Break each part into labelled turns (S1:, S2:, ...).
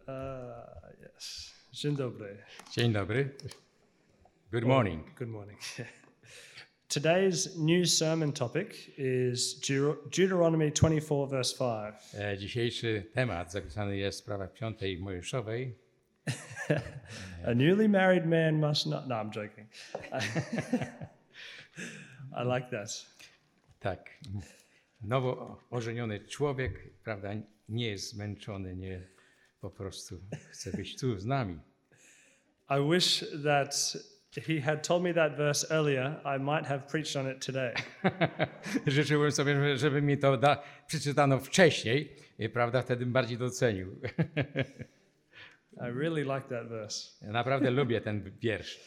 S1: Yes. Dzień dobry.
S2: Dzień dobry. Good morning.
S1: Good morning. Today's new sermon topic is Deuteronomy 24, verse 5.
S2: Dzisiejszy temat zapisany jest w sprawach 5 Mojżeszowej.
S1: A newly married man must not... No, I'm joking. I like that.
S2: Tak. Nowo ożeniony człowiek, prawda, nie jest zmęczony, nie po prostu chce być tu z nami.
S1: I wish that he had told me that verse earlier, I might have preached on it today.
S2: Życzyłbym sobie, żeby mi to przeczytano wcześniej, prawda, wtedy bym bardziej docenił.
S1: I really like that verse.
S2: Ja naprawdę lubię ten wiersz.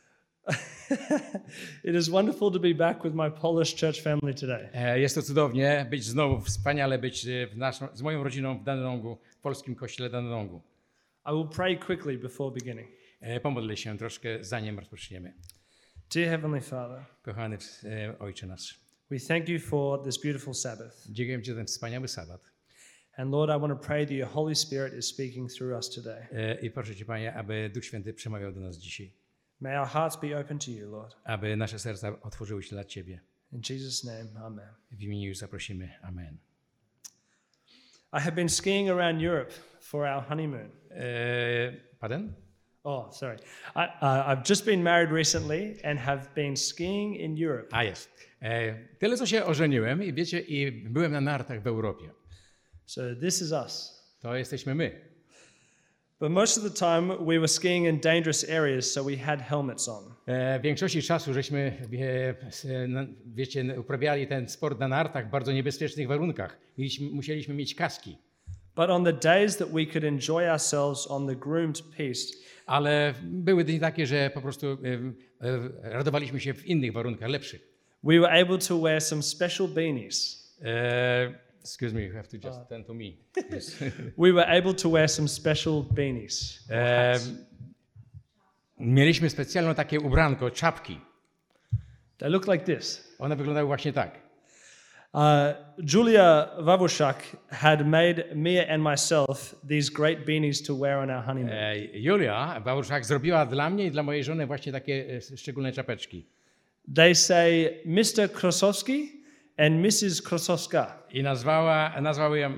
S1: It is wonderful to be back with my Polish church family today.
S2: Jest to cudownie być znowu, wspaniale być z moją rodziną w Danongu, w polskim kościele Danongu.
S1: I will pray quickly before beginning.
S2: Pomodlę się troszkę, zanim rozpoczniemy.
S1: Dear Heavenly Father,
S2: Kochany Ojcze nasz,
S1: we thank you for this beautiful Sabbath.
S2: dziękuję Ci za ten wspaniały sabat.
S1: And Lord, I want to pray that your Holy Spirit is speaking through us today.
S2: I proszę Cię, Panie, aby Duch Święty przemawiał do nas dzisiaj.
S1: May our hearts be open to you, Lord.
S2: Aby nasze serca otworzyły się dla Ciebie.
S1: In Jesus' name, amen.
S2: W imieniu Jezusa prosimy. Amen.
S1: I have been skiing around Europe for our honeymoon.
S2: Pardon?
S1: Oh, sorry. I've just been married recently and have been skiing in Europe.
S2: A jest. Tyle, co się ożeniłem i wiecie, i byłem na nartach w Europie.
S1: So this is us.
S2: To jesteśmy my.
S1: But most of the time we were skiing in dangerous areas, so we had helmets on.
S2: W większości czasu żeśmy, wiecie, uprawiali ten sport na nartach w bardzo niebezpiecznych warunkach. Musieliśmy mieć kaski.
S1: But on the days that we could enjoy ourselves on the groomed piste,
S2: Ale były dni takie, że po prostu radowaliśmy się w innych warunkach, lepszych.
S1: we were able to wear some special beanies.
S2: Excuse me, you have to just turn to me.
S1: We were able to wear some special beanies.
S2: Mieliśmy specjalne takie ubranko, czapki.
S1: They look like this.
S2: One wyglądały właśnie tak.
S1: Julia Wavuszak had made me and myself these great beanies to wear on our honeymoon.
S2: Julia Wawruszak zrobiła dla mnie i dla mojej żony właśnie takie szczególne czapeczki.
S1: They say Mr. Krosowski and Mrs. Krosowska.
S2: I nazwał ją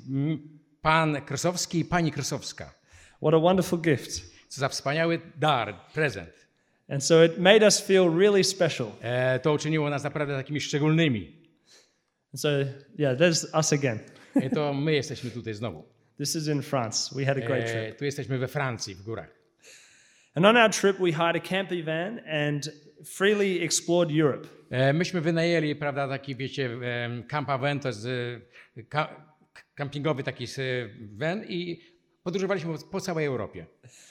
S2: pan Krosowski i pani Krosowska.
S1: What a wonderful gift.
S2: Co za wspaniały dar, prezent.
S1: And so it made us feel really special.
S2: To uczyniło nas naprawdę takimi szczególnymi.
S1: And so, yeah, there's us again.
S2: I to my jesteśmy tutaj znowu.
S1: This is in France. We had a great trip.
S2: Tu jesteśmy we Francji, w górach.
S1: And on our trip, we hired a camper van and freely explored Europe.
S2: Myśmy wynajęli, prawda, taki, wiecie, camper van, to jest campingowy taki van i podróżowaliśmy po całej Europie.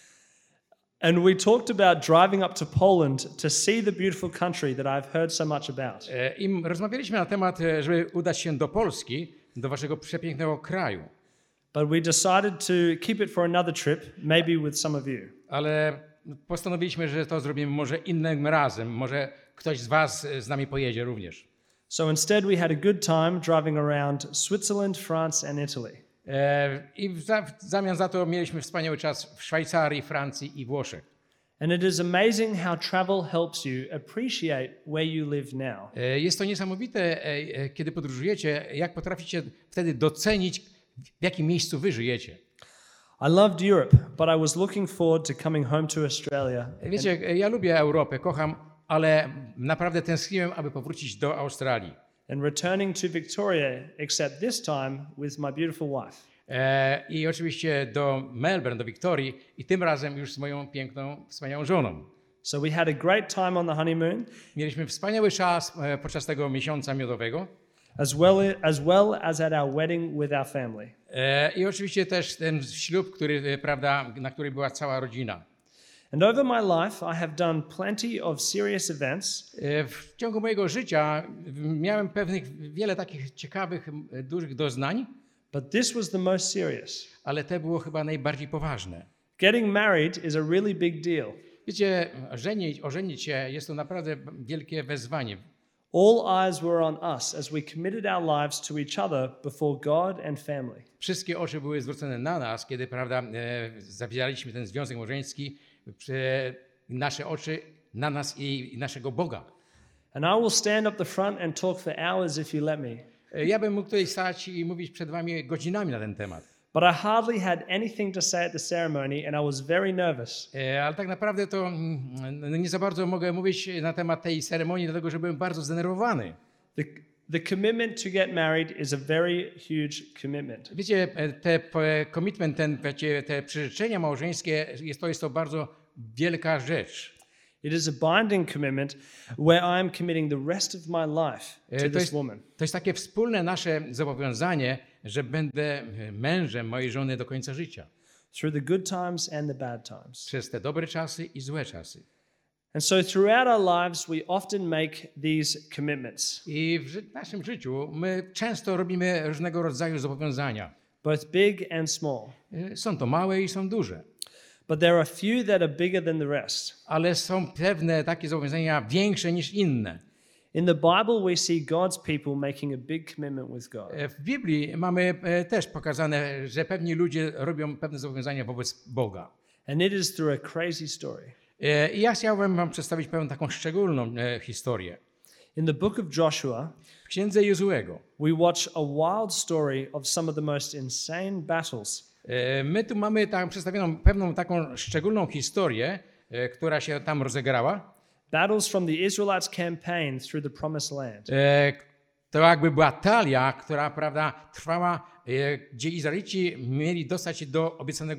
S1: And we talked about driving up to Poland to see the beautiful country that I've heard so much about.
S2: I rozmawialiśmy na temat, żeby udać się do Polski, do waszego przepięknego kraju.
S1: But we decided to keep it for another trip, maybe with some of you.
S2: Ale postanowiliśmy, że to zrobimy może innym razem, może ktoś z was z nami pojedzie również.
S1: So instead we had a good time driving around Switzerland, France and Italy.
S2: I w zamian za to mieliśmy wspaniały czas w Szwajcarii, Francji i Włoszech.
S1: And it is amazing how travel helps you appreciate where you live now.
S2: Jest to niesamowite, kiedy podróżujecie, jak potraficie wtedy docenić, w jakim miejscu wy żyjecie.
S1: I loved Europe, but I was looking forward to coming home to Australia.
S2: Wiecie, ja lubię Europę, kocham, ale naprawdę tęskniłem, aby powrócić do Australii.
S1: And returning to Victoria, except this time with my beautiful wife.
S2: I oczywiście do Melbourne, do Wiktorii i tym razem już z moją piękną, wspaniałą żoną.
S1: So we had a great time on the honeymoon,
S2: Mieliśmy wspaniały czas podczas tego miesiąca miodowego.
S1: as well as at our wedding with our family.
S2: I oczywiście też ten ślub, który, prawda, na który była cała rodzina.
S1: And over my life, I have done plenty of serious events.
S2: W ciągu mojego życia miałem wiele takich ciekawych, dużych doznań,
S1: But this was the most serious.
S2: ale te było chyba najbardziej poważne.
S1: Getting married is a really big deal.
S2: Wiecie, ożenić się jest to naprawdę wielkie wezwanie.
S1: All eyes were on us as we committed our lives to each other before God and family.
S2: Wszystkie oczy były zwrócone na nas, kiedy, prawda, zawieraliśmy ten związek małżeński, nasze oczy na nas i naszego Boga.
S1: And I will stand up the front and talk for hours if you let me.
S2: Ja bym mógł tutaj stać i mówić przed wami godzinami na ten temat.
S1: But I hardly had anything to say at the ceremony and I was very nervous.
S2: Ale tak naprawdę to nie za bardzo mogę mówić na temat tej ceremonii, dlatego że byłem bardzo zdenerwowany.
S1: The commitment to get married is a very huge commitment.
S2: Wiecie, commitment, te przyrzeczenia małżeńskie, jest to bardzo wielka rzecz.
S1: It is a binding commitment where I am committing the rest of my life to this woman.
S2: To jest takie wspólne nasze zobowiązanie, że będę mężem mojej żony do końca życia.
S1: Through the good times and the bad times.
S2: Przez te dobre czasy i złe czasy.
S1: And so throughout our lives we often make these commitments.
S2: I w naszym życiu my często robimy różnego rodzaju zobowiązania.
S1: Both big and small.
S2: Są to małe i są duże.
S1: But there are few that are bigger than the rest.
S2: Ale są pewne takie zobowiązania większe niż inne.
S1: In the Bible we see God's people making a big commitment with God.
S2: W Biblii mamy też pokazane, że pewni ludzie robią pewne zobowiązania wobec Boga.
S1: And it is through a crazy story.
S2: I ja chciałbym wam przedstawić pewną taką szczególną historię.
S1: In the book of Joshua,
S2: W księdze Jozuego
S1: we watch a wild story of some of the most insane battles.
S2: my tu mamy tam przedstawioną pewną taką szczególną historię, która się tam rozegrała.
S1: Battles from the Israelites' campaign through the Promised Land.
S2: To jakby była batalia, która, prawda, trwała, gdzie Izraelici mieli dostać się do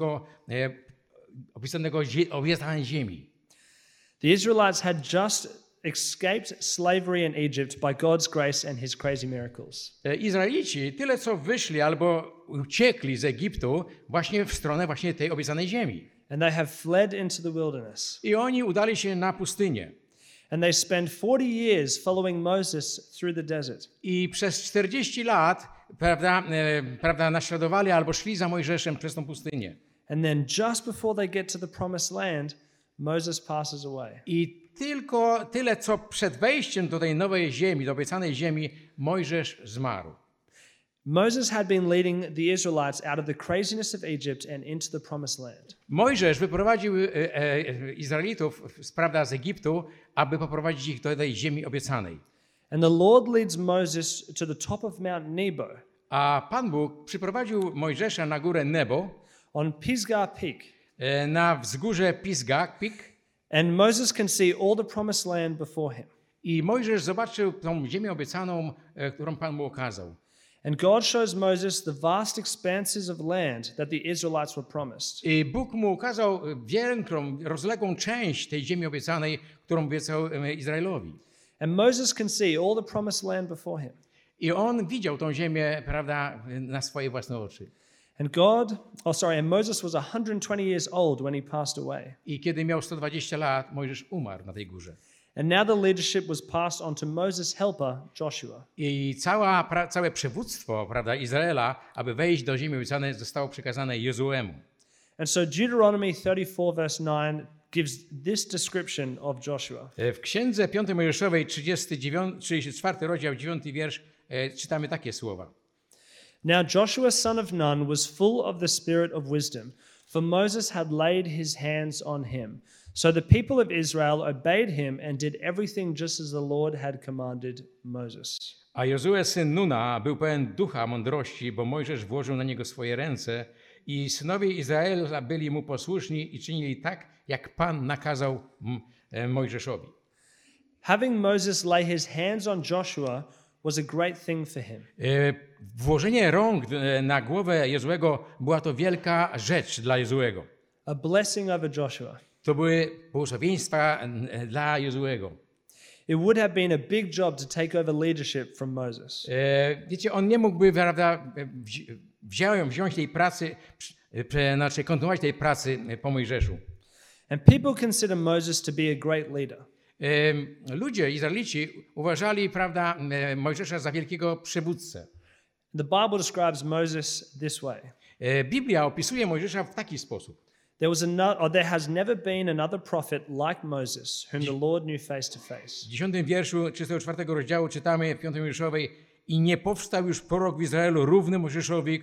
S2: obiecanej ziemi.
S1: The Israelites had just escaped slavery in Egypt by God's grace and his crazy miracles.
S2: Izraelici tyle co wyszli albo uciekli z Egiptu właśnie w stronę właśnie tej obiecanej ziemi.
S1: And they have fled into the wilderness.
S2: I oni udali się na pustynię.
S1: And they spend 40 years following Moses through the desert.
S2: I przez 40 lat, prawda, naśladowali albo szli za Mojżeszem przez tą pustynię.
S1: And then just before they get to the Promised Land, Moses passes away.
S2: I tylko tyle, co przed wejściem do tej nowej ziemi, do obiecanej ziemi, Mojżesz zmarł.
S1: Moses had been leading the Israelites out of the craziness of Egypt and into the Promised Land.
S2: Mojżesz wyprowadził Izraelitów, prawda, z Egiptu, aby poprowadzić ich do tej ziemi obiecanej.
S1: And the Lord leads Moses to the top of Mount Nebo
S2: A Pan Bóg przyprowadził Mojżesza na górę Nebo,
S1: on Pisgah Peak.
S2: na wzgórze Pisgah,
S1: And Moses can see all the Promised Land before him.
S2: i Mojżesz zobaczył tą ziemię obiecaną, którą Pan mu okazał.
S1: And God shows Moses the vast expanses of land that the Israelites were promised.
S2: I Bóg mu ukazał wielką, rozległą część tej ziemi obiecanej, którą obiecał Izraelowi.
S1: And Moses can see all the Promised Land before him.
S2: I on widział tą ziemię, prawda, na swoje własne oczy.
S1: And Moses was 120 years old when he passed away.
S2: I kiedy miał 120 lat, Mojżesz umarł na tej górze.
S1: And now the leadership was passed on to Moses' helper, Joshua.
S2: I całe przywództwo, prawda, Izraela, aby wejść do ziemi obiecanej, zostało przekazane Jozuemu.
S1: And so Deuteronomy 34 verse 9 gives this description of Joshua.
S2: W księdze 5 Mojżeszowej, 34 rozdział, 9 wiersz, czytamy takie słowa.
S1: Now Joshua son of Nun was full of the spirit of wisdom, for Moses had laid his hands on him. So the people of Israel obeyed him and did everything just as the Lord had commanded Moses.
S2: A Jozue syn Nuna był pełen ducha mądrości, bo Mojżesz włożył na niego swoje ręce i synowie Izraela byli mu posłuszni i czynili tak, jak Pan nakazał Mojżeszowi.
S1: Having Moses lay his hands on Joshua was a great thing for him.
S2: Włożenie rąk na głowę Jozuego była to wielka rzecz dla Jozuego.
S1: A blessing over Joshua.
S2: To były błogosławieństwa dla Jozuego.
S1: It would have been a big job to take over leadership from Moses.
S2: Wiecie, on nie mógłby, prawda, wziąć tej pracy, znaczy kontynuować tej pracy po Mojżeszu.
S1: And people consider Moses to be a great leader.
S2: Ludzie, Izraelici, uważali, prawda, Mojżesza za wielkiego przywódcę.
S1: The Bible describes Moses this way.
S2: Biblia opisuje Mojżesza w taki sposób.
S1: There has never been another prophet like Moses, whom the Lord knew face to face.
S2: W 10 wierszu 34 rozdziału czytamy w 5 wierszowej: i nie powstał już prorok w Izraelu równy Mojżeszowi,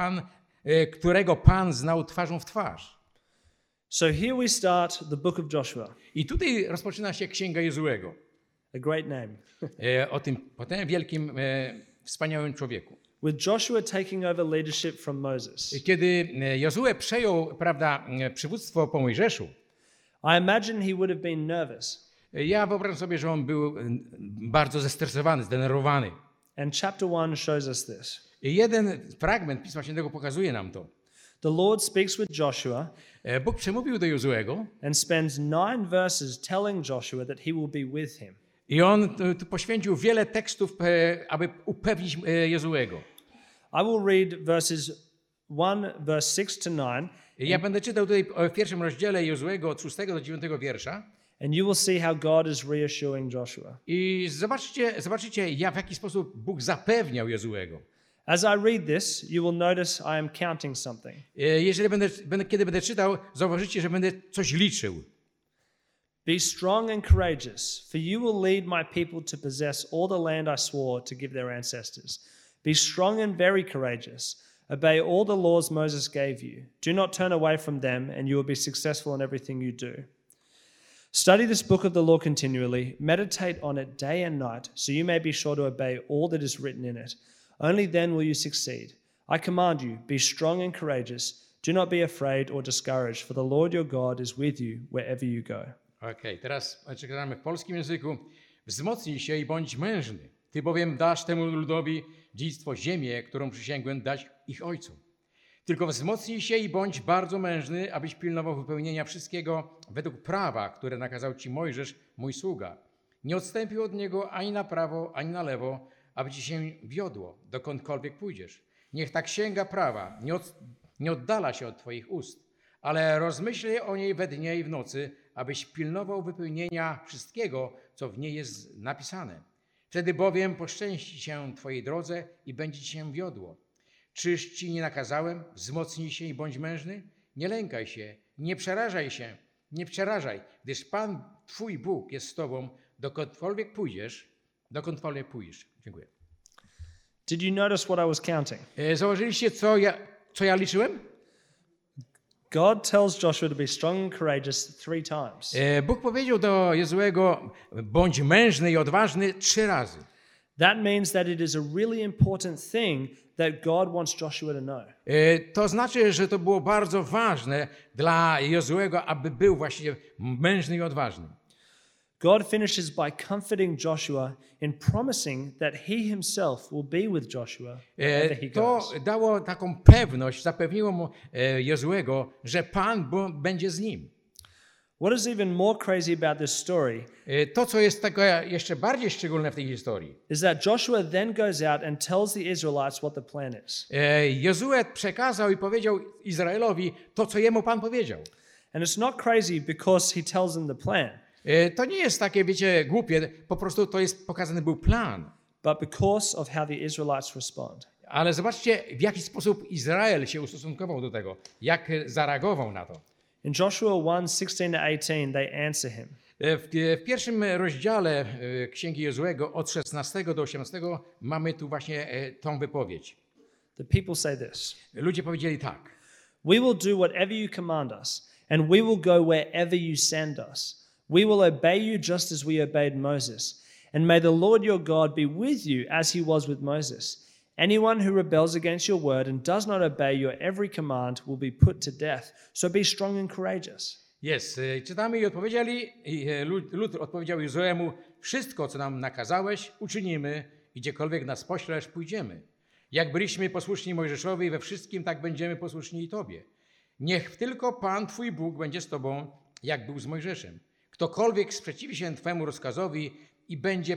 S2: którego Pan znał twarzą w twarz.
S1: So here we start the book of Joshua.
S2: I tutaj rozpoczyna się Księga Jozuego.
S1: A great name.
S2: O tym wielkim, wspaniałym człowieku.
S1: With Joshua taking over leadership from Moses.
S2: Kiedy Jozue przejął, prawda, przywództwo po Mojżeszu,
S1: I imagine he would have been nervous.
S2: ja wyobrażam sobie, że on był bardzo zestresowany, zdenerwowany.
S1: And chapter 1 shows us this.
S2: I jeden fragment Pisma Świętego pokazuje nam to.
S1: The Lord speaks with Joshua
S2: Bóg przemówił do Jozuego
S1: and spends 9 verses telling Joshua that he will be with him.
S2: i on tu poświęcił wiele tekstów, aby upewnić Jozuego.
S1: I will read verses 1, verse 6 to 9.
S2: Ja będę czytał tutaj w pierwszym rozdziale Jozuego od 6 do 9 wiersza.
S1: And you will see how God is reassuring Joshua.
S2: I zobaczycie, w jaki sposób Bóg zapewniał Jozuego.
S1: As I read this, you will notice I am counting something.
S2: Jeżeli kiedy będę czytał, zauważycie, że będę coś liczył.
S1: Be strong and courageous, for you will lead my people to possess all the land I swore to give their ancestors. Be strong and very courageous. Obey all the laws Moses gave you. Do not turn away from them, and you will be successful in everything you do. Study this book of the law continually. Meditate on it day and night, so you may be sure to obey all that is written in it. Only then will you succeed. I command you, be strong and courageous. Do not be afraid or discouraged, for the Lord your God is with you wherever you go.
S2: Okej, teraz czytamy w polskim języku. Wzmocnij się i bądź mężny. Ty bowiem dasz temu ludowi dziedzictwo ziemię, którą przysięgłem dać ich ojcom. Tylko wzmocnij się i bądź bardzo mężny, abyś pilnował wypełnienia wszystkiego według prawa, które nakazał ci Mojżesz, mój sługa. Nie odstąpił od niego ani na prawo, ani na lewo, aby ci się wiodło, dokądkolwiek pójdziesz. Niech ta księga prawa nie oddala się od twoich ust, ale rozmyślaj o niej we dnie i w nocy, abyś pilnował wypełnienia wszystkiego, co w niej jest napisane. Wtedy bowiem poszczęści się twojej drodze i będzie ci się wiodło. Czyż ci nie nakazałem? Wzmocnij się i bądź mężny? Nie lękaj się, nie przerażaj, gdyż Pan, twój Bóg jest z tobą, dokądkolwiek pójdziesz. Dziękuję.
S1: Did you notice what I was counting?
S2: Zauważyliście, co ja liczyłem?
S1: God tells Joshua to be strong and courageous 3 times.
S2: Bóg powiedział do Jozuego, bądź mężny i odważny 3 razy.
S1: That means that it is a really important thing that God wants Joshua to know.
S2: To znaczy, że to było bardzo ważne dla Jozuego, aby był właśnie mężny i odważny.
S1: God finishes by comforting Joshua in promising that he himself will be with Joshua wherever he
S2: To
S1: goes.
S2: dało taką pewność, zapewniło mu Jozuego, że Pan będzie z nim.
S1: What is even more crazy about this story
S2: To, co jest takie jeszcze bardziej szczególne w tej historii,
S1: is that Joshua then goes out and tells the Israelites what the plan is.
S2: Jozue przekazał i powiedział Izraelowi to, co jemu Pan powiedział.
S1: And it's not crazy because he tells them the plan,
S2: To nie jest takie, wiecie, głupie, po prostu to jest pokazany był plan.
S1: but because of how the Israelites respond.
S2: Ale zobaczcie, w jaki sposób Izrael się ustosunkował do tego, jak zareagował na to.
S1: In Joshua 1:16-18, they answer him.
S2: W pierwszym rozdziale Księgi Jozuego od 16 do 18 mamy tu właśnie tą wypowiedź.
S1: The people say this:
S2: Ludzie powiedzieli tak.
S1: We will do whatever you command us, and we will go wherever you send us. We will obey you just as we obeyed Moses. And may the Lord your God be with you as he was with Moses. Anyone who rebels against your word and does not obey your every command will be put to death. So be strong and courageous.
S2: Jest, czytamy i odpowiedzieli, lud odpowiedział Jozuemu, wszystko, co nam nakazałeś, uczynimy i gdziekolwiek nas poślesz, pójdziemy. Jak byliśmy posłuszni Mojżeszowi we wszystkim, tak będziemy posłuszni i Tobie. Niech tylko Pan, Twój Bóg, będzie z Tobą, jak był z Mojżeszem. Ktokolwiek sprzeciwi się Twemu rozkazowi i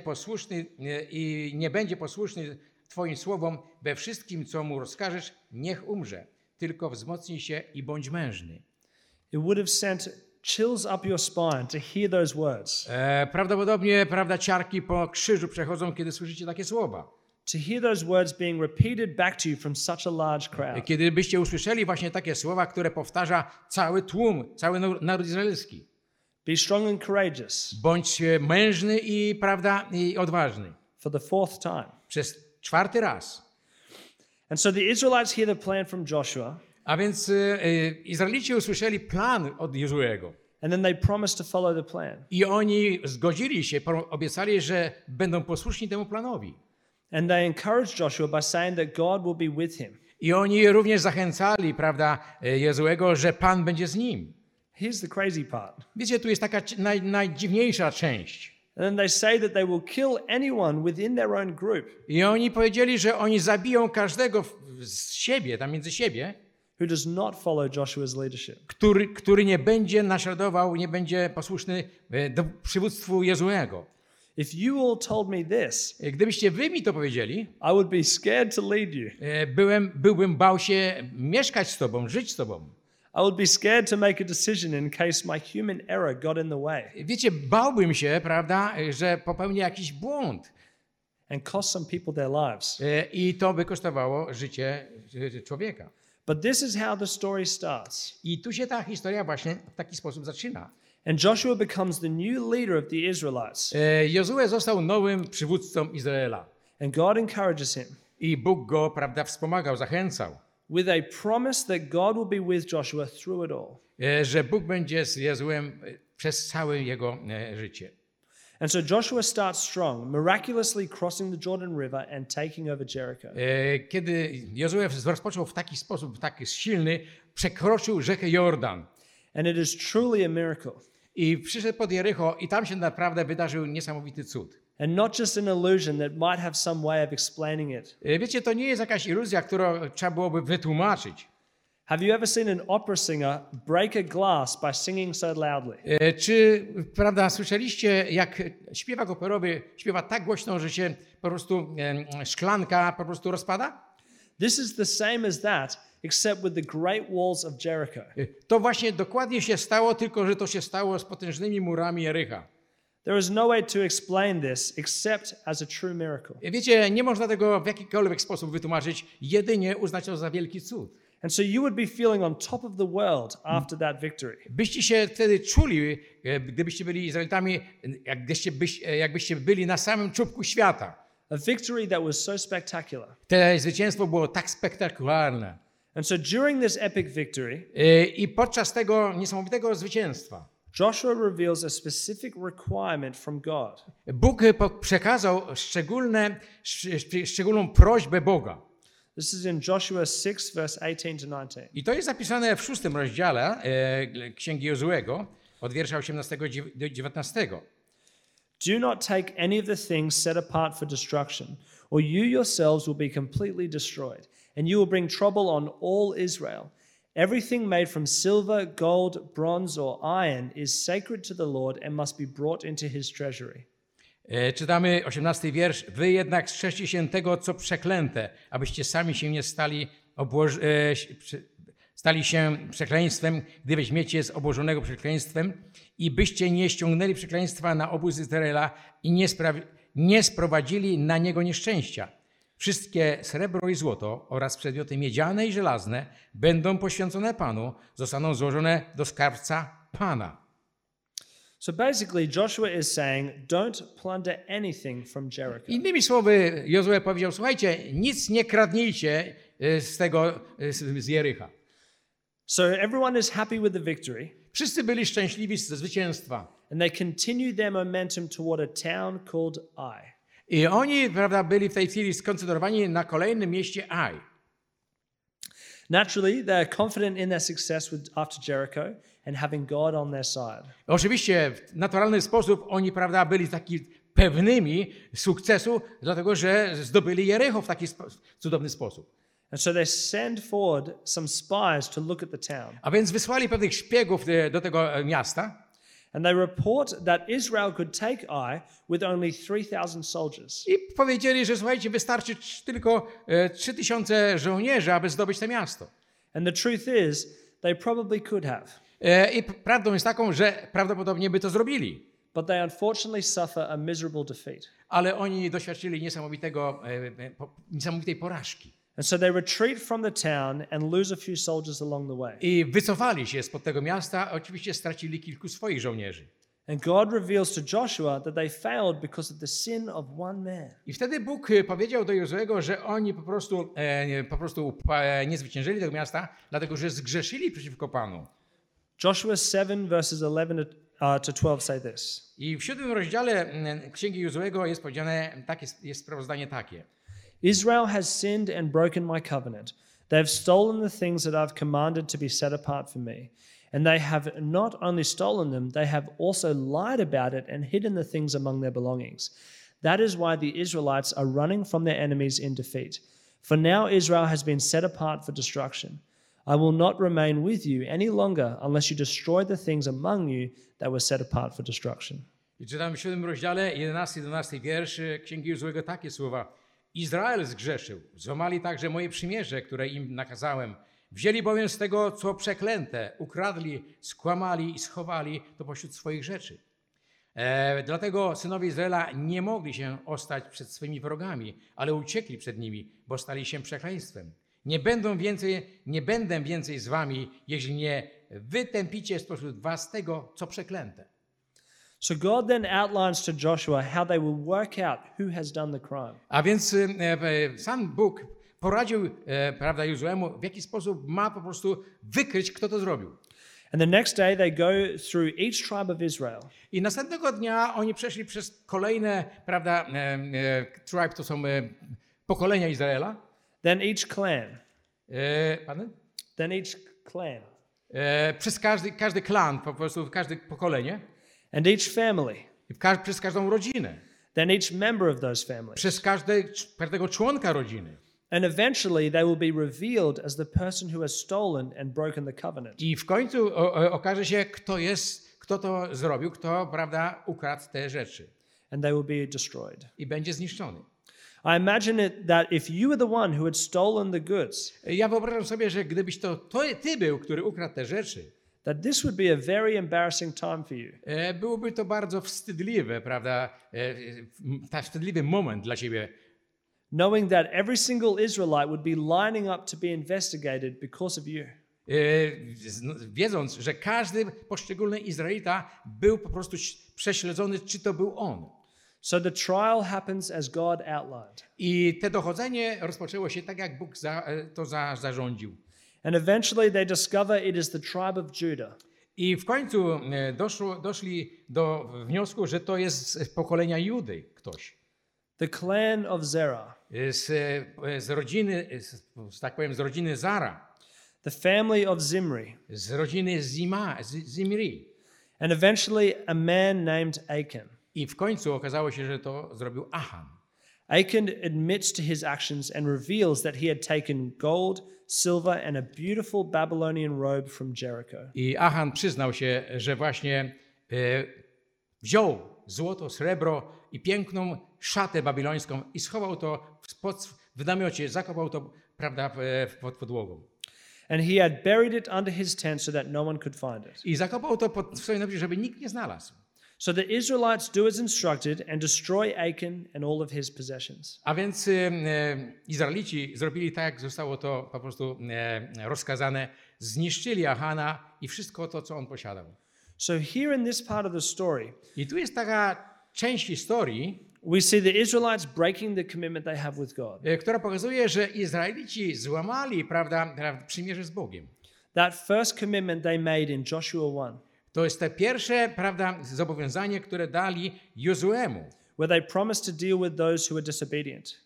S2: nie będzie posłuszny Twoim słowom we wszystkim, co mu rozkażesz, niech umrze. Tylko wzmocnij się i bądź mężny.
S1: It would have sent chills up your spine to hear those words.
S2: Prawdopodobnie, ciarki po krzyżu przechodzą, kiedy słyszycie takie słowa.
S1: to hear those words being repeated back to you from such a large crowd.
S2: Kiedy byście usłyszeli właśnie takie słowa, które powtarza cały tłum, cały naród izraelski.
S1: Be strong and courageous.
S2: Bądź mężny i, prawda, i odważny.
S1: For the fourth time.
S2: Przez 4. raz.
S1: And so the Israelites hear the plan from Joshua.
S2: A więc Izraelici usłyszeli plan od Jozuego.
S1: And then they promise to follow the plan.
S2: I oni zgodzili się, obiecali, że będą posłuszni temu planowi.
S1: And they encouraged Joshua by saying that God will be with him.
S2: I oni również zachęcali, prawda, Jozuego, że Pan będzie z nim.
S1: Here's the crazy part.
S2: Wiecie, tu jest taka najdziwniejsza część.
S1: And then they say that they will kill anyone within their own group
S2: I oni powiedzieli, że oni zabiją każdego z siebie, tam między siebie,
S1: who does not follow Joshua's leadership.
S2: który nie będzie naśladował, nie będzie posłuszny do przywództwu Jozuego.
S1: If you all told me this,
S2: Gdybyście wy mi to powiedzieli,
S1: I would be scared to lead you.
S2: byłbym bał się mieszkać z tobą, żyć z tobą.
S1: I would be scared to make a decision in case my human error got in the way
S2: Wiecie, bałbym się, prawda, że popełnię jakiś błąd.
S1: and cost some people their lives.
S2: I to by kosztowało życie człowieka.
S1: But this is how the story starts.
S2: I tu się ta historia właśnie w taki sposób zaczyna.
S1: And Joshua becomes the new leader of the Israelites.
S2: Jozue został nowym przywódcą Izraela.
S1: And God encourages him
S2: I Bóg go, prawda, wspomagał, zachęcał,
S1: with a promise that God will be with Joshua through it all.
S2: że Bóg będzie z Jozuem przez całe jego życie.
S1: And so Joshua starts strong, miraculously crossing the Jordan River and taking over Jericho.
S2: Kiedy Jozue rozpoczął w taki sposób, taki silny, przekroczył rzekę Jordan.
S1: And it is truly a miracle.
S2: I przyszedł pod Jericho i tam się naprawdę wydarzył niesamowity cud.
S1: And not just an illusion that might have some way of explaining it.
S2: Wiecie, to nie jest jakaś iluzja, którą trzeba byłoby wytłumaczyć.
S1: Have you ever seen an opera singer break a glass by singing so loudly?
S2: Czy, prawda, słyszeliście, jak śpiewak operowy śpiewa tak głośno, że się po prostu szklanka po prostu rozpada?
S1: This is the same as that, except with the great walls of Jericho.
S2: To właśnie dokładnie się stało, tylko że to się stało z potężnymi murami Jericha.
S1: There is no way to explain this except as a true miracle.
S2: Wiecie, nie można tego w jakikolwiek sposób wytłumaczyć, jedynie uznać to za wielki cud.
S1: And so you would be feeling on top of the world after that victory.
S2: Byście się wtedy czuli, gdybyście byli Izraelitami, jakbyście byli na samym czubku świata.
S1: A victory that was so spectacular.
S2: To zwycięstwo było tak spektakularne.
S1: And so during this epic victory,
S2: I podczas tego niesamowitego zwycięstwa
S1: Joshua reveals a specific requirement from God.
S2: Bóg przekazał szczególną prośbę Boga.
S1: This is in Joshua 6, verse 18 to 19.
S2: I to jest zapisane w 6 rozdziale Księgi Jozuego, od wiersza 18 do 19.
S1: Do not take any of the things set apart for destruction, or you yourselves will be completely destroyed, and you will bring trouble on all Israel. Everything made from silver, gold, bronze, or iron is sacred to the Lord and must be brought into his treasury.
S2: Czytamy 18 wiersz. Wy jednak strzeżcie się tego, co przeklęte, abyście sami się nie stali się przekleństwem, gdy weźmiecie z obłożonego przekleństwem i byście nie ściągnęli przekleństwa na obóz Izraela i nie sprowadzili na niego nieszczęścia. Wszystkie srebro i złoto oraz przedmioty miedziane i żelazne będą poświęcone Panu, zostaną złożone do skarbca Pana.
S1: So basically, Joshua is saying, don't plunder anything from Jericho.
S2: Innymi słowy, Jozue powiedział, słuchajcie, nic nie kradnijcie z Jericha.
S1: So everyone is happy with the victory,
S2: Wszyscy byli szczęśliwi ze zwycięstwa.
S1: and they continue their momentum toward a town called Ai.
S2: I oni, prawda, byli w tej chwili skoncentrowani na kolejnym mieście Ai.
S1: Naturally, they are confident in their success after Jericho and having God on their side.
S2: Oczywiście w naturalny sposób oni, prawda, byli taki pewnymi sukcesu, dlatego że zdobyli Jericho w taki cudowny sposób.
S1: And so they send forward some spies to look at the town.
S2: A więc wysłali pewnych szpiegów do tego miasta.
S1: And they report that Israel could take Ai with only 3,000 soldiers.
S2: I powiedzieli, że słuchajcie, wystarczy tylko 3000 żołnierzy, aby zdobyć to miasto.
S1: And the truth is, they probably could have.
S2: I prawdą jest taką, że prawdopodobnie by to zrobili.
S1: but they unfortunately suffer a miserable defeat.
S2: ale oni doświadczyli niesamowitej porażki.
S1: And so they retreat from the town and lose a few soldiers along the way.
S2: I wycofali się spod tego miasta, oczywiście stracili kilku swoich żołnierzy.
S1: And God reveals to Joshua that they failed because of the sin of one man.
S2: I wtedy Bóg powiedział do Jozuego, że oni po prostu nie zwyciężyli tego miasta, dlatego że zgrzeszyli przeciwko Panu.
S1: Joshua 7 verses 11 to 12 say this.
S2: I w 7 rozdziale Księgi Jozuego jest powiedziane, jest sprawozdanie takie.
S1: Israel has sinned and broken my covenant. They have stolen the things that I've commanded to be set apart for me. And they have not only stolen them, they have also lied about it and hidden the things among their belongings. That is why the Israelites are running from their enemies in defeat. For now Israel has been set apart for destruction. I will not remain with you any longer unless you destroy the things among you that were set apart for destruction.
S2: I czytam w 7 rozdziale 11-12 wiersz Księgi Jozuego takie słowa. Izrael zgrzeszył, złamali także moje przymierze, które im nakazałem. Wzięli bowiem z tego, co przeklęte, ukradli, skłamali i schowali to pośród swoich rzeczy. Dlatego synowie Izraela nie mogli się ostać przed swymi wrogami, ale uciekli przed nimi, bo stali się przekleństwem. Nie będę więcej z wami, jeśli nie wytępicie spośród was tego, co przeklęte.
S1: So God then outlines to Joshua how they will work out who has done the crime.
S2: A więc sam Bóg poradził, prawda, Jozuemu, w jaki sposób ma po prostu wykryć, kto to zrobił.
S1: And the next day they go through each tribe of Israel.
S2: I następnego dnia oni przeszli przez kolejne, prawda, tribe, to są pokolenia Izraela.
S1: Then each clan.
S2: Pardon?
S1: Then each clan.
S2: Przez każdy klan, po prostu każde pokolenie.
S1: And each family.
S2: Przez każdą rodzinę.
S1: Then each member of those families.
S2: Przez każdego członka rodziny.
S1: And eventually they will be revealed as the person who has stolen and broken the covenant.
S2: I w końcu okaże się, kto to zrobił, kto, prawda, ukradł te rzeczy.
S1: And they will be destroyed.
S2: I będzie zniszczony.
S1: I imagine that if you were the one who had stolen the goods,
S2: Ja wyobrażam sobie, że gdybyś to ty był, który ukradł te rzeczy,
S1: that this would be a very embarrassing time for you.
S2: byłoby to bardzo wstydliwe, prawda, wstydliwy moment dla ciebie.
S1: Knowing that every single Israelite would be lining up to be investigated because of you.
S2: Wiedząc, że każdy poszczególny Izraelita był po prostu prześledzony, czy to był on.
S1: So the trial happens as God outlined.
S2: I to dochodzenie rozpoczęło się tak, jak Bóg zarządził.
S1: And eventually they discover it is the tribe of Judah.
S2: I w końcu doszli do wniosku, że to jest z pokolenia Judy ktoś.
S1: The clan of Zerah.
S2: Z rodziny, tak powiem, z rodziny Zara.
S1: The family of Zimri.
S2: Z rodziny Zimri.
S1: And eventually a man named Achan.
S2: I w końcu okazało się, że to zrobił Achan.
S1: Achan admits to his actions and reveals that he had taken gold, silver and a beautiful Babylonian robe from Jericho.
S2: I Achan przyznał się, że właśnie wziął złoto, srebro i piękną szatę babilońską i schował to w namiocie, zakopał to, prawda, pod podłogą.
S1: And he had buried it under his tent so that no one could find it.
S2: I zakopał to w swoim namiocie, żeby nikt nie znalazł.
S1: So the Israelites do as instructed and destroy Achan and all of his possessions.
S2: A więc Izraelici zrobili tak, jak zostało to po prostu rozkazane. Zniszczyli Achana i wszystko to, co on posiadał.
S1: So here in this part of the story,
S2: I tu jest taka część historii,
S1: we see the Israelites breaking the commitment they have with God.
S2: która pokazuje, że Izraelici złamali, prawda, przymierze z Bogiem.
S1: That first commitment they made in Joshua 1,
S2: To jest te pierwsze, prawda, zobowiązanie, które dali Jozuemu.
S1: where they promised to deal with those who were disobedient.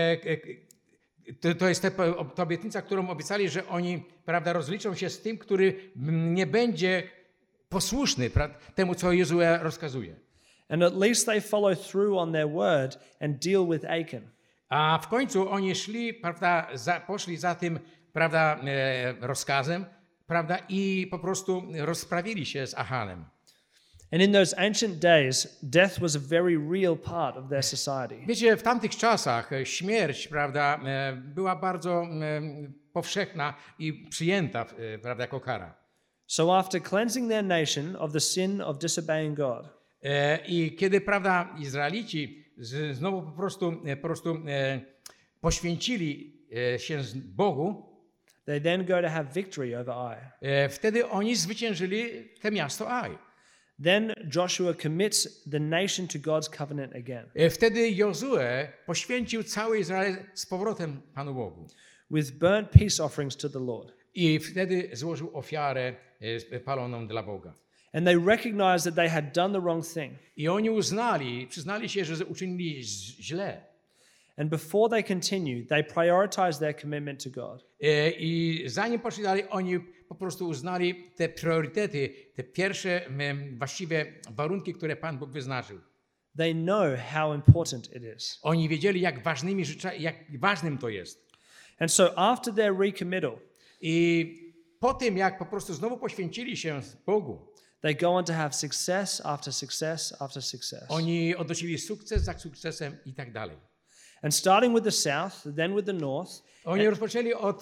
S2: To jest ta obietnica, którą obiecali, że oni, prawda, rozliczą się z tym, który nie będzie posłuszny temu, co Jozue rozkazuje.
S1: And at least they follow through on their word and deal with Achan.
S2: A w końcu oni szli, prawda, poszli za tym, prawda, rozkazem, prawda, i po prostu rozprawili się z Achanem.
S1: And in those ancient days, death was a very real part of their society.
S2: Wiecie, w tamtych czasach śmierć, prawda, była bardzo powszechna i przyjęta, prawda, jako kara.
S1: So after cleansing their nation of the sin of disobeying God,
S2: I kiedy, prawda, Izraelici znowu po prostu poświęcili się Bogu,
S1: they then go to have victory over Ai.
S2: wtedy oni zwyciężyli to miasto Ai.
S1: Then Joshua commits the nation to God's covenant again,
S2: Wtedy Jozue poświęcił cały Izrael z powrotem Panu Bogu.
S1: with burnt peace offerings to the Lord.
S2: I wtedy złożył ofiarę paloną dla Boga.
S1: And they recognized that they had done the wrong thing.
S2: I oni przyznali się, że uczynili źle.
S1: And before they continued, they prioritized their commitment to God.
S2: I zanim poszli dalej, oni po prostu uznali te priorytety, te pierwsze właściwe warunki, które Pan Bóg wyznaczył.
S1: They know how important it is.
S2: Oni wiedzieli, jak ważnym to jest.
S1: And so after their recommittal,
S2: I po tym, jak po prostu znowu poświęcili się Bogu,
S1: they go on to have success after success after success.
S2: oni odnosili sukces za sukcesem i tak dalej.
S1: And starting with the south, then with the north,
S2: Oni rozpoczęli od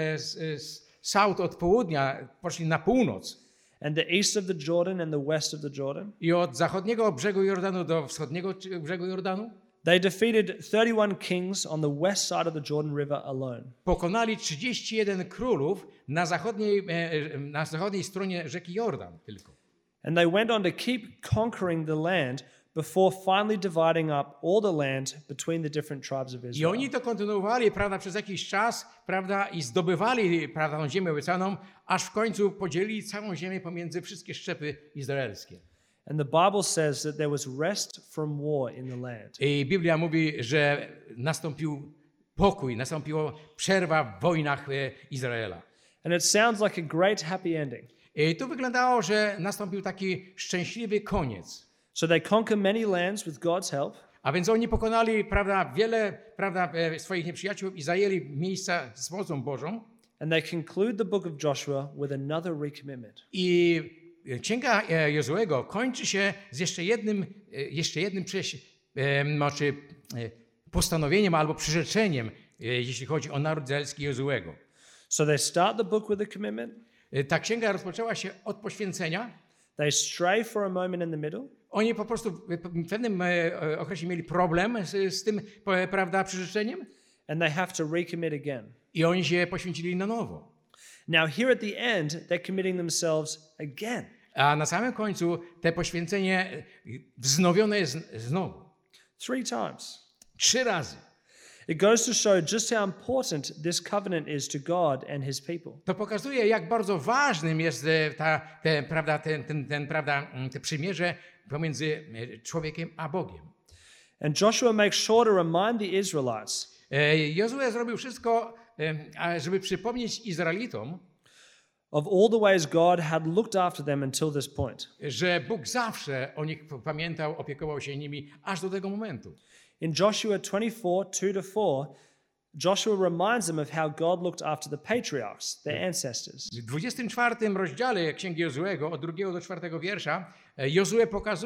S2: south, od południa, poszli na północ.
S1: and the east of the Jordan and the west of the Jordan,
S2: I od zachodniego brzegu Jordanu do wschodniego brzegu Jordanu
S1: they defeated 31 kings on the west side of the Jordan River alone.
S2: pokonali 31 królów na zachodniej stronie rzeki Jordan tylko.
S1: And they went on to keep conquering the land before finally dividing up all the land between the different tribes of
S2: I
S1: Israel.
S2: oni to kontynuowali, prawda, przez jakiś czas, prawda, i zdobywali, prawda, tą ziemię obiecaną, aż w końcu podzielili całą ziemię pomiędzy wszystkie szczepy izraelskie.
S1: And the Bible says that there was rest from war in the land.
S2: I Biblia mówi, że nastąpił pokój, nastąpiła przerwa w wojnach Izraela.
S1: And it sounds like a great happy ending.
S2: I tu wyglądało, że nastąpił taki szczęśliwy koniec.
S1: So they conquer many lands with God's help.
S2: A więc oni pokonali, prawda, wiele, prawda, swoich nieprzyjaciół i zajęli miejsca z pomocą Bożą.
S1: And they conclude the book of Joshua with another recommitment.
S2: I Księga Jozuego kończy się z jeszcze jednym postanowieniem albo przyrzeczeniem, jeśli chodzi o naród izraelski Jozuego.
S1: So they start the book with a commitment.
S2: Ta księga rozpoczęła się od poświęcenia.
S1: They stray for a moment in the middle.
S2: Oni po prostu w pewnym okresie mieli problem z tym, prawda, przyrzeczeniem.
S1: And they have to recommit again.
S2: I oni się poświęcili na nowo.
S1: Now here at the end, they're committing themselves again.
S2: A na samym końcu te poświęcenie wznowione jest znowu.
S1: 3 times.
S2: 3 razy.
S1: It goes to show just how important this covenant is to God and his people.
S2: To pokazuje, jak bardzo ważnym jest te przymierze pomiędzy człowiekiem a Bogiem.
S1: And Joshua makes sure to remind the Israelites
S2: Jozue zrobił wszystko, żeby przypomnieć Izraelitom,
S1: of all the ways God had looked after them until this point.
S2: że Bóg zawsze o nich pamiętał, opiekował się nimi aż do tego momentu.
S1: In Joshua 24, 2-4, Joshua reminds them of how God looked after the patriarchs, their ancestors.
S2: W 24 rozdziale Księgi Jozuego, od 2 do 4 wiersza, Jozue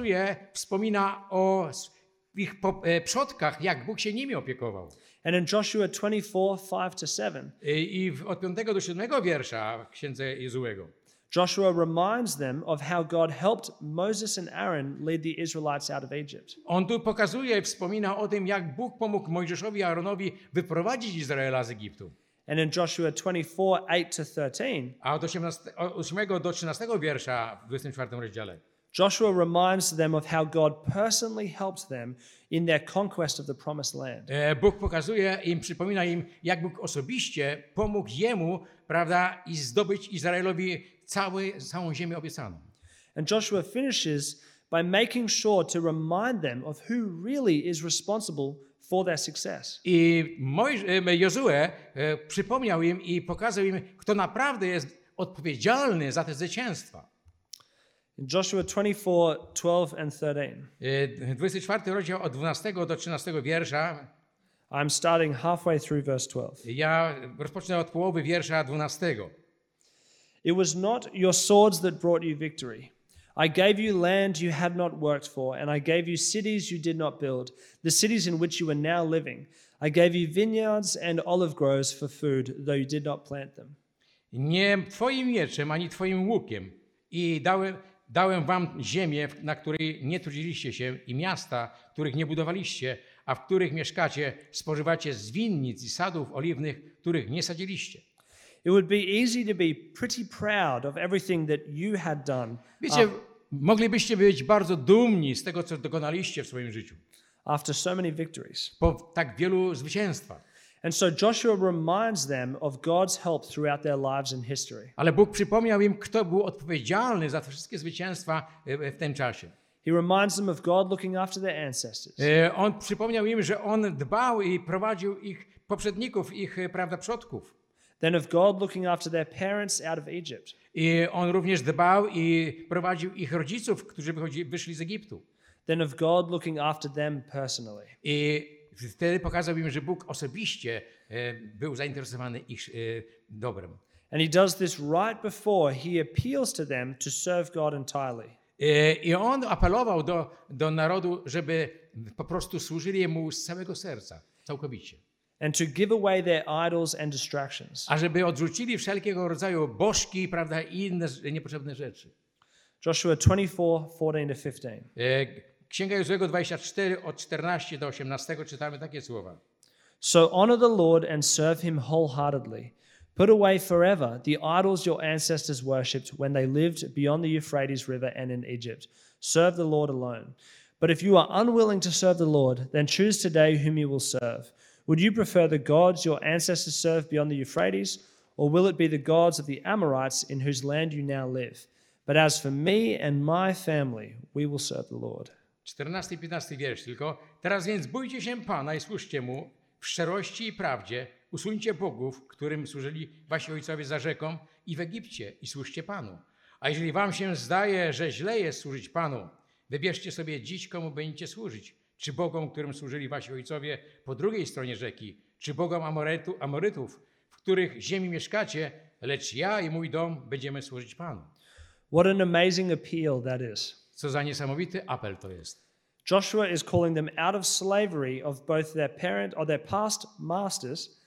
S2: wspomina o ich przodkach, jak Bóg się nimi opiekował.
S1: And in Joshua 24, 5-7,
S2: I od 5 do 7 wiersza w Księdze Jozuego
S1: Joshua reminds them of how God helped Moses and Aaron lead the Israelites out of Egypt.
S2: on tu pokazuje, wspomina o tym, jak Bóg pomógł Mojżeszowi i Aaronowi wyprowadzić Izraela z Egiptu.
S1: And in Joshua 24, 8-13,
S2: A od 8 do 13 wiersza w 24 rozdziale
S1: Joshua reminds them of how God personally helped them in their conquest of the promised land.
S2: Bóg pokazuje im, przypomina im, jak Bóg osobiście pomógł jemu, prawda, i zdobyć Izraelowi całą ziemię obiecaną.
S1: And Joshua finishes by making sure to remind them of who really is responsible for their success.
S2: I Jozue przypomniał im i pokazał im, kto naprawdę jest odpowiedzialny za te zwycięstwa.
S1: In Joshua 24, 12 and 13,
S2: 24 rozdział od 12 do 13 wiersza.
S1: I'm starting halfway through verse 12.
S2: Ja rozpocznę od połowy wiersza 12.
S1: It was not your swords that brought you victory. I gave you land you had not worked for, and I gave you cities you did not build, the cities in which you are now living. I gave you vineyards and olive groves for food, though you did not plant them.
S2: Nie twoim mieczem, ani twoim łukiem. I Dałem wam ziemię, na której nie trudziliście się i miasta, których nie budowaliście, a w których mieszkacie, spożywacie z winnic i sadów oliwnych, których nie sadziliście.
S1: It would be easy to be pretty proud of everything that you had done
S2: Wiecie, moglibyście być bardzo dumni z tego, co dokonaliście w swoim życiu.
S1: after so many victories.
S2: Po tak wielu zwycięstwach.
S1: And so Joshua reminds them of God's help throughout their lives in history.
S2: Ale Bóg przypomniał im, kto był odpowiedzialny za te wszystkie zwycięstwa w tym czasie.
S1: He reminds them of God looking after their ancestors.
S2: On przypomniał im, że On dbał i prowadził ich poprzedników, ich, prawda, przodków.
S1: Then of God looking after their parents out of Egypt.
S2: I On również dbał i prowadził ich rodziców, którzy wyszli z Egiptu.
S1: Then of God looking after them personally.
S2: I wtedy pokazał im, że Bóg osobiście był zainteresowany ich dobrem.
S1: And he does this right before he appeals to them to serve God entirely.
S2: I On apelował do narodu, żeby po prostu służyli Jemu z całego serca, całkowicie.
S1: And to give away their idols and distractions.
S2: A żeby odrzucili wszelkiego rodzaju bożki, prawda, i inne niepotrzebne rzeczy.
S1: Joshua 24:14-15.
S2: Księga Jozuego 24, od 14 do 18 czytamy takie słowa.
S1: So honor the Lord and serve him wholeheartedly. Put away forever the idols your ancestors worshipped when they lived beyond the Euphrates River and in Egypt. Serve the Lord alone. But if you are unwilling to serve the Lord, then choose today whom you will serve. Would you prefer the gods your ancestors served beyond the Euphrates, or will it be the gods of the Amorites in whose land you now live? But as for me and my family, we will serve the Lord.
S2: 14 i 15 wiersz tylko. Teraz więc bójcie się Pana i służcie Mu w szczerości i prawdzie. Usuńcie bogów, którym służyli wasi ojcowie za rzeką i w Egipcie i służcie Panu. A jeżeli wam się zdaje, że źle jest służyć Panu, wybierzcie sobie dziś, komu będziecie służyć. Czy bogom, którym służyli wasi ojcowie po drugiej stronie rzeki, czy bogom Amorytów, w których ziemi mieszkacie, lecz ja i mój dom będziemy służyć Panu.
S1: What an amazing appeal that is.
S2: Co za niesamowity apel to jest.
S1: Joshua is calling them out of slavery of both their parent or their past masters.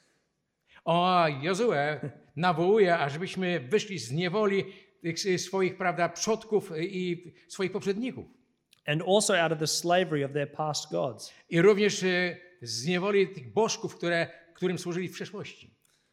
S2: Jozue nawołuje, ażebyśmy wyszli z niewoli tych swoich, prawda, przodków i swoich poprzedników.
S1: And also out of the slavery of their past gods.
S2: I również z niewoli tych bożków, którym służyli w przeszłości.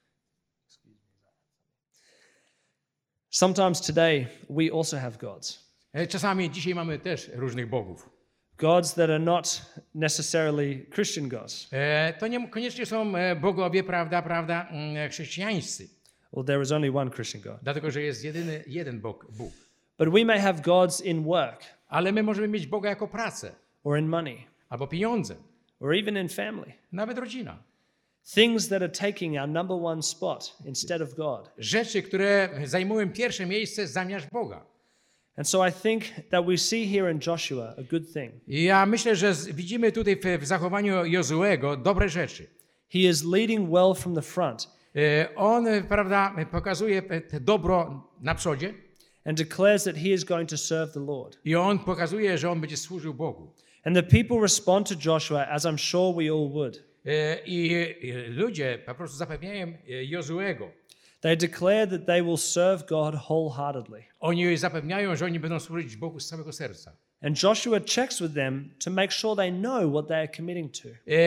S1: Sometimes today we also have gods.
S2: Czasami dzisiaj mamy też różnych bogów.
S1: Gods that are not necessarily Christian gods.
S2: To niekoniecznie są bogowie, prawda, chrześcijańscy.
S1: Well, there is only one Christian God.
S2: Dlatego, że jest jeden Bóg.
S1: But we may have gods in work,
S2: Ale my możemy mieć Boga jako pracę,
S1: or in money,
S2: albo pieniądze,
S1: or even in family.
S2: nawet rodzina.
S1: Things that are taking our number one spot instead of God.
S2: Rzeczy, które zajmują pierwsze miejsce zamiast Boga.
S1: And so I think that we see here in Joshua a good thing.
S2: I ja myślę, że widzimy tutaj w zachowaniu Jozuego dobre rzeczy.
S1: He is leading well from the front
S2: On, prawda, pokazuje te dobro na przodzie
S1: and declares that he is going to serve the Lord.
S2: i on pokazuje, że on będzie służył Bogu.
S1: And the people respond to Joshua as I'm sure we all would.
S2: I ludzie po prostu zapewniają Jozuego.
S1: They declare that they will serve God wholeheartedly.
S2: Oni zapewniają, że oni będą służyć Bogu z całego serca.
S1: And Joshua checks with them to make sure they know what they are committing to.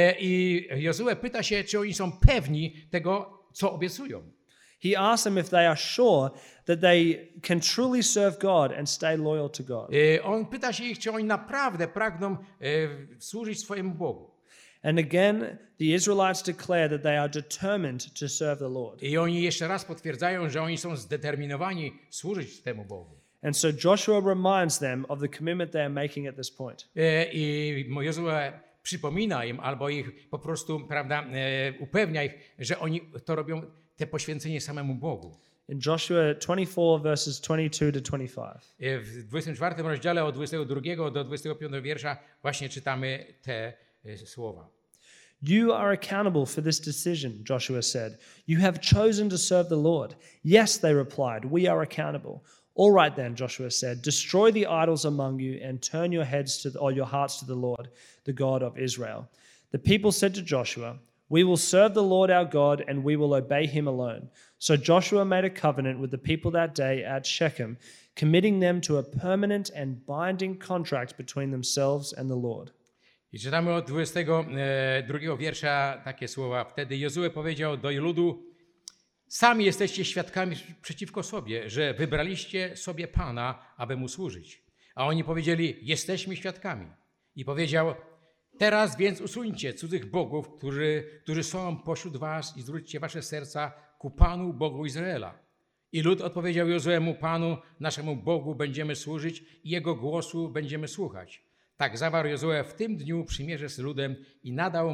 S2: I Jozue pyta się, czy oni są pewni tego, co obiecują.
S1: He asks them if they are sure that they can truly serve God and stay loyal to God.
S2: On pyta się ich, czy oni naprawdę pragną służyć swojemu Bogu.
S1: And again, the Israelites declare that they are determined to serve the Lord.
S2: I oni jeszcze raz potwierdzają, że oni są zdeterminowani służyć temu Bogu.
S1: And so Joshua reminds them of the commitment they are making at this point.
S2: I Jozue przypomina im, albo ich po prostu, prawda, upewnia ich, że oni to robią, te poświęcenie samemu Bogu.
S1: In Joshua 24 verses 22 to 25.
S2: W 24 rozdziale od 22 do 25 wiersza właśnie czytamy te słowa.
S1: You are accountable for this decision, Joshua said. You have chosen to serve the Lord. Yes, they replied, we are accountable. All right then, Joshua said, destroy the idols among you and turn your heads or your hearts to the Lord, the God of Israel. The people said to Joshua, We will serve the Lord our God and we will obey him alone. So Joshua made a covenant with the people that day at Shechem, committing them to a permanent and binding contract between themselves and the Lord.
S2: I czytamy od 22 wiersza takie słowa. Wtedy Jozue powiedział do ludu: Sami jesteście świadkami przeciwko sobie, że wybraliście sobie Pana, aby mu służyć. A oni powiedzieli: Jesteśmy świadkami. I powiedział: Teraz więc usuńcie cudzych bogów, którzy są pośród was, i zwróćcie wasze serca ku Panu, Bogu Izraela. I lud odpowiedział Jozuemu: Panu, naszemu Bogu będziemy służyć i Jego głosu będziemy słuchać. Tak zawarł Jozue w tym dniu przymierze z ludem i nadał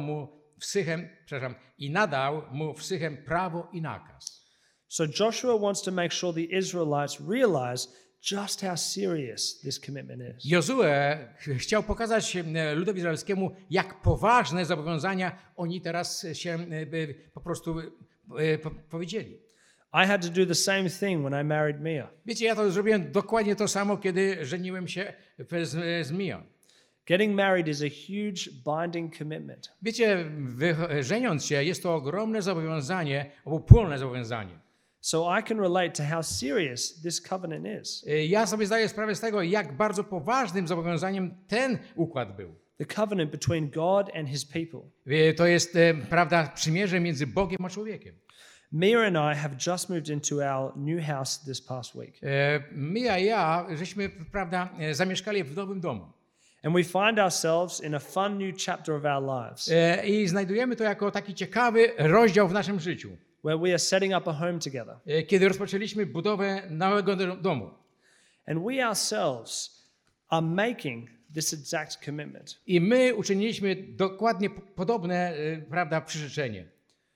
S2: mu w Sychem prawo i nakaz.
S1: So Joshua wants to make sure the Israelites realize just how serious this commitment is.
S2: Jozue chciał pokazać ludowi izraelskiemu, jak poważne zobowiązania oni teraz się po prostu powiedzieli.
S1: I had to do the same thing when I married Mia.
S2: Wiecie, ja to zrobiłem dokładnie to samo, kiedy żeniłem się z Mią.
S1: Getting married is a huge binding commitment.
S2: Wiecie, żeniąc się, jest to ogromne zobowiązanie, obopólne zobowiązanie.
S1: So I can relate to how serious this covenant is.
S2: Ja sobie zdaję sprawę z tego, jak bardzo poważnym zobowiązaniem ten układ był.
S1: The covenant between God and his people.
S2: To jest, prawda, przymierze między Bogiem a człowiekiem.
S1: Mia and I have just moved into our new house this past week.
S2: Mia i ja, żeśmy, prawda, zamieszkali w nowym domu.
S1: And we find ourselves in a fun new chapter of our lives,
S2: I znajdujemy to jako taki ciekawy rozdział w naszym życiu,
S1: where we are setting up a home together.
S2: Kiedy rozpoczęliśmy budowę nowego domu.
S1: And we ourselves are making this exact commitment.
S2: I my uczyniliśmy dokładnie podobne, prawda, przyrzeczenie.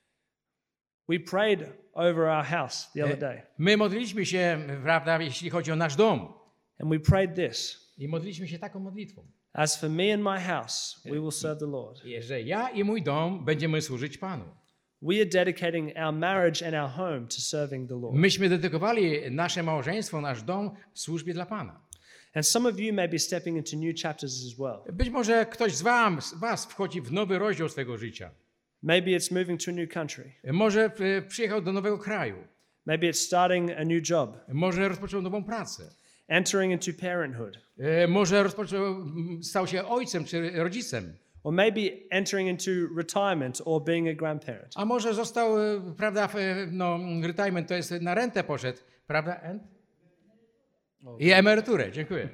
S1: We prayed over our house the other day.
S2: My modliliśmy się, prawda, jeśli chodzi o nasz dom.
S1: And we prayed this.
S2: I modliliśmy się taką modlitwą.
S1: As for me and my house, we will serve the Lord.
S2: Że ja i mój dom będziemy służyć Panu.
S1: We are dedicating our marriage and our home to serving the Lord.
S2: Myśmy dedykowali nasze małżeństwo, nasz dom służbie dla Pana.
S1: And some of you may be stepping into new chapters as well.
S2: Być może ktoś z was wchodzi w nowy rozdział swojego życia.
S1: Maybe it's moving to a new country.
S2: Może przyjechał do nowego kraju.
S1: Maybe it's starting a new job.
S2: Może rozpoczął nową pracę.
S1: Entering into parenthood.
S2: Może stał się ojcem czy rodzicem.
S1: Or maybe entering into retirement or being a grandparent.
S2: A może został, prawda, retirement to jest na rentę poszedł, prawda? I emeryturę, dziękuję.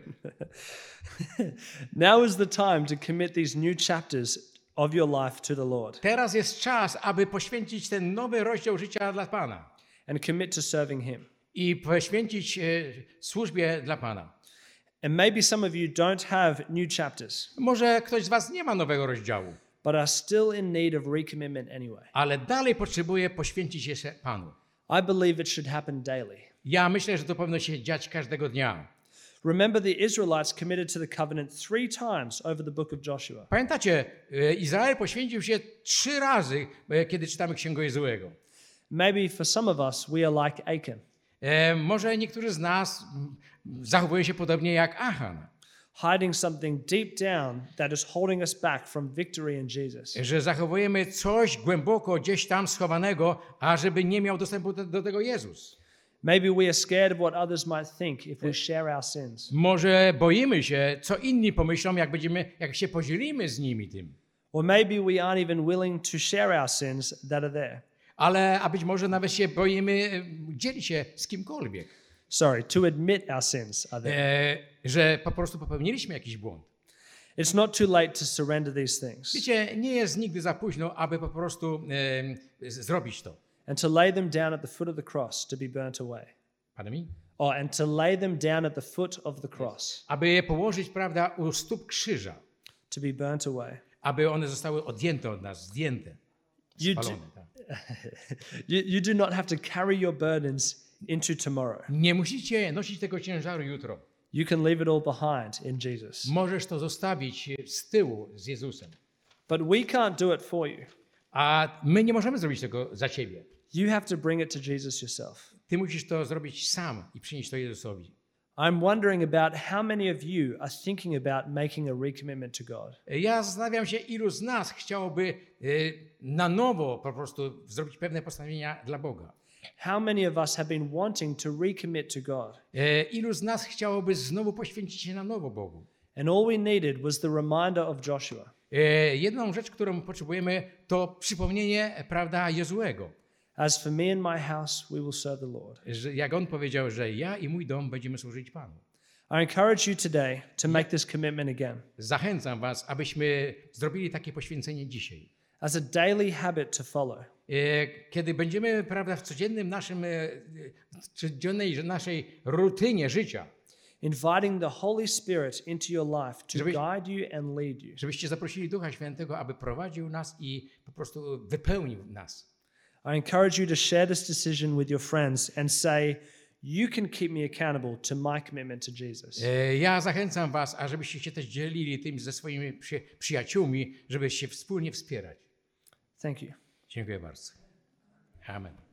S1: Now is the time to commit these new chapters of your life to the Lord.
S2: Teraz jest czas, aby poświęcić ten nowy rozdział życia dla Pana.
S1: And commit to serving him.
S2: I poświęcić służbie dla Pana.
S1: And maybe some of you don't have new chapters,
S2: Może ktoś z was nie ma nowego rozdziału,
S1: but are still in need of recommitment anyway.
S2: ale dalej potrzebuje poświęcić się Panu.
S1: I believe it should happen daily.
S2: Ja myślę, że to powinno się dziać każdego dnia.
S1: Remember, the Israelites committed to the covenant 3 times over the book of Joshua.
S2: Pamiętacie, Izrael poświęcił się 3 razy, kiedy czytamy Księgę Jozuego.
S1: Maybe for some of us, we are like Achan,
S2: Może niektórzy z nas zachowują się podobnie jak Achan,
S1: hiding something deep down that is holding us back from victory in Jesus.
S2: że zachowujemy coś głęboko gdzieś tam schowanego, ażeby nie miał dostępu do tego Jezus.
S1: Maybe we are scared of what others might think if we share our sins.
S2: Może boimy się, co inni pomyślą, jak się podzielimy z nimi tym.
S1: Or maybe we aren't even willing to share our sins that are there.
S2: A być może nawet się boimy dzielić się z kimkolwiek.
S1: To admit our sins are there.
S2: Że po prostu popełniliśmy jakiś błąd.
S1: It's not too late to surrender these things
S2: Wiecie, nie jest nigdy za późno, aby po prostu zrobić to.
S1: and to lay them down at the foot of the cross to be burnt away.
S2: Pardon me?
S1: And to lay them down at the foot of the cross
S2: Aby je położyć, prawda, u stóp krzyża.
S1: to be burnt away.
S2: Aby one zostały odjęte od nas, zdjęte,
S1: You do,
S2: spalone. Tak.
S1: you do not have to carry your burdens into tomorrow.
S2: Nie musicie nosić tego ciężaru jutro.
S1: You can leave it all behind in Jesus.
S2: Możesz to zostawić z tyłu z Jezusem.
S1: But we can't do it for you.
S2: A my nie możemy zrobić tego za ciebie.
S1: You have to bring it to Jesus yourself.
S2: Ty musisz to zrobić sam i przynieść to Jezusowi.
S1: I'm wondering about how many of you are thinking about making a recommitment to God.
S2: Ja zastanawiam się, ilu z nas chciałoby na nowo po prostu zrobić pewne postanowienia dla Boga.
S1: How many of us have been wanting to recommit to God?
S2: Ilu z nas chciałoby znowu poświęcić się na nowo Bogu?
S1: And all we needed was the reminder of Joshua.
S2: Jedną rzecz, którą potrzebujemy, to przypomnienie, prawda, Jozuego.
S1: As for me and my house, we will serve the Lord.
S2: Że jak on powiedział, że ja i mój dom będziemy służyć Panu.
S1: I encourage you today to make this commitment again.
S2: Zachęcam was, abyśmy zrobili takie poświęcenie dzisiaj.
S1: As a daily habit to follow.
S2: Kiedy będziemy, prawda, w codziennej naszej rutynie życia,
S1: Inviting the Holy Spirit into your life to
S2: Żebyś-
S1: guide you and lead you.
S2: żebyście zaprosili Ducha Świętego, aby prowadził nas i po prostu wypełnił nas.
S1: I encourage you to share this decision with your friends and say, you can keep me accountable to my commitment to Jesus.
S2: Ja zachęcam was, ażebyście się też dzielili tym ze swoimi przyjaciółmi, żeby się wspólnie wspierać.
S1: Thank you.
S2: Dziękuję bardzo. Amen.